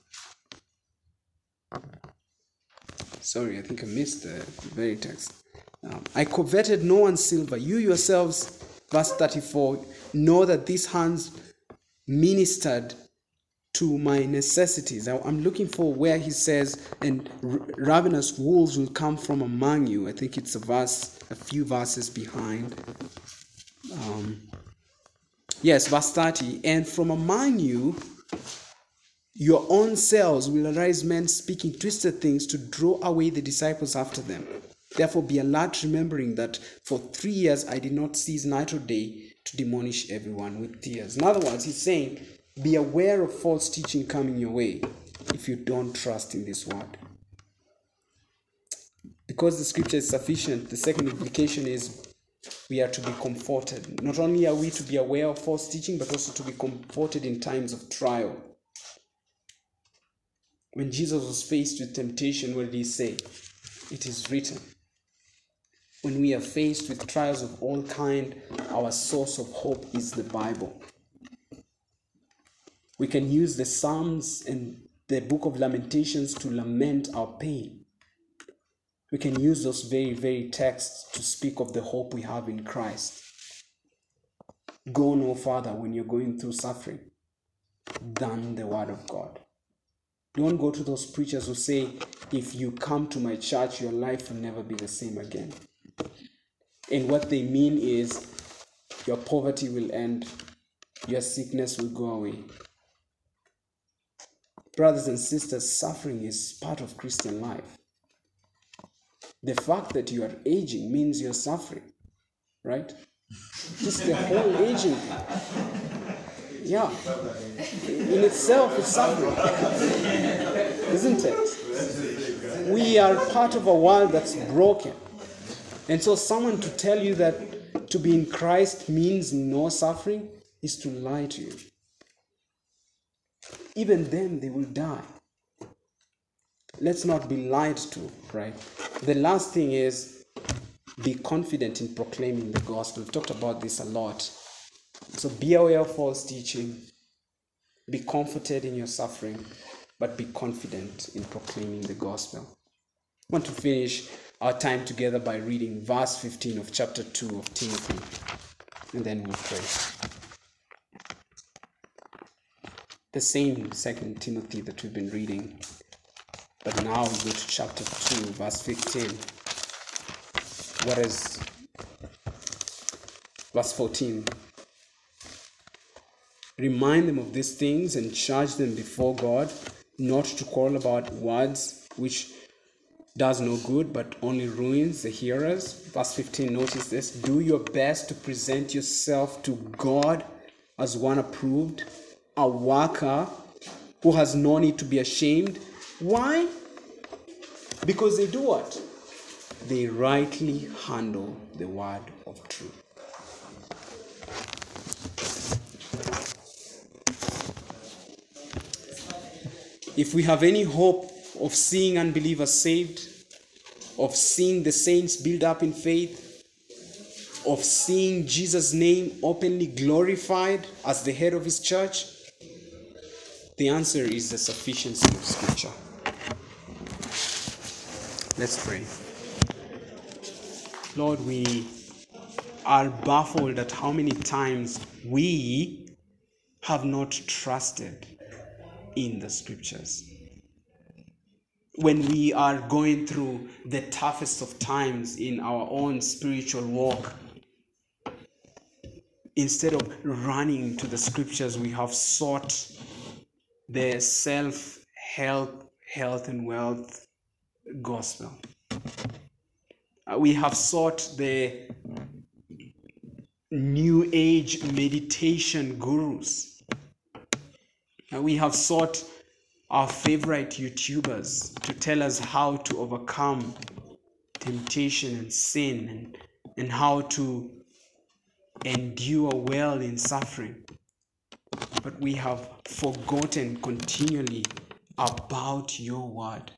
sorry, I think I missed the very text. Um, I coveted no one's silver. You yourselves, verse thirty-four, know that these hands ministered to my necessities. I, I'm looking for where he says, and ravenous wolves will come from among you. I think it's a verse, a few verses behind. Um, yes, verse thirty, and from among you, your own selves will arise men speaking twisted things to draw away the disciples after them. Therefore be alert, remembering that for three years I did not cease night or day to demolish everyone with tears. In other words, he's saying, be aware of false teaching coming your way if you don't trust in this word. Because the scripture is sufficient, the second implication is we are to be comforted. Not only are we to be aware of false teaching, but also to be comforted in times of trial. When Jesus was faced with temptation, what did he say? It is written. When we are faced with trials of all kind, our source of hope is the Bible. We can use the Psalms and the book of Lamentations to lament our pain. We can use those very, very texts to speak of the hope we have in Christ. Go no further when you're going through suffering than the word of God. Don't go to those preachers who say, if you come to my church, your life will never be the same again. And what they mean is your poverty will end, your sickness will go away. Brothers and sisters, suffering is part of Christian life. The fact that you are aging means you're suffering, right? Just the whole aging thing. Yeah. In itself, it's suffering. Isn't it? We are part of a world that's broken. And so someone to tell you that to be in Christ means no suffering is to lie to you. Even then, they will die. Let's not be lied to, right? The last thing is be confident in proclaiming the gospel. We've talked about this a lot. So be aware of false teaching. Be comforted in your suffering, but be confident in proclaiming the gospel. I want to finish our time together by reading verse fifteen of chapter two of Timothy, and then we'll pray. The same Second Timothy that we've been reading, but now we go to chapter two, verse fifteen. What is verse fourteen? Remind them of these things and charge them before God, not to quarrel about words, which does no good, but only ruins the hearers. Verse fifteen, notice this. Do your best to present yourself to God as one approved, a worker who has no need to be ashamed. Why? Because they do what? They rightly handle the word of truth. If we have any hope of seeing unbelievers saved, of seeing the saints build up in faith, of seeing Jesus' name openly glorified as the head of his church, the answer is the sufficiency of Scripture. Let's pray. Lord, we are baffled at how many times we have not trusted in the Scriptures. When we are going through the toughest of times in our own spiritual walk, instead of running to the Scriptures, we have sought the self-help, health and wealth gospel. Uh, we have sought the new age meditation gurus. Uh, we have sought our favorite YouTubers to tell us how to overcome temptation and sin, and, and how to endure well in suffering. But we have forgotten continually about your word.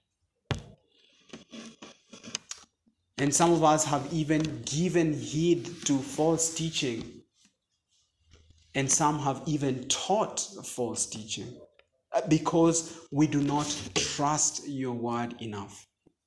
And some of us have even given heed to false teaching. And some have even taught false teaching because we do not trust your word enough.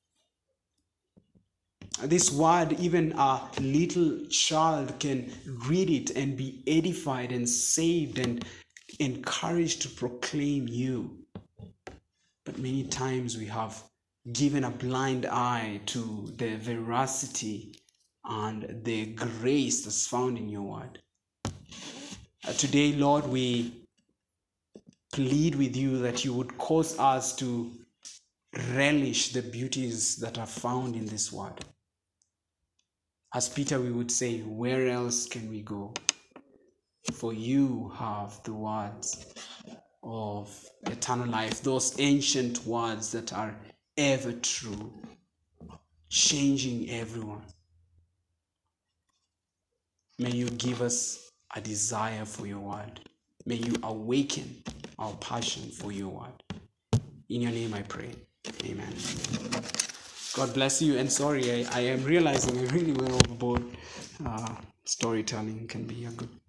This word, even a little child can read it and be edified and saved and encouraged to proclaim you. But many times we have given a blind eye to the veracity and the grace that's found in your word. Uh, today, Lord, we plead with you that you would cause us to relish the beauties that are found in this word. As Peter, we would say, where else can we go? For you have the words of eternal life, those ancient words that are ever true, changing everyone. May you give us a desire for your word. May you awaken our passion for your word. In your name I pray. Amen. God bless you. And sorry, I, I am realizing I really went overboard. Uh, storytelling can be a good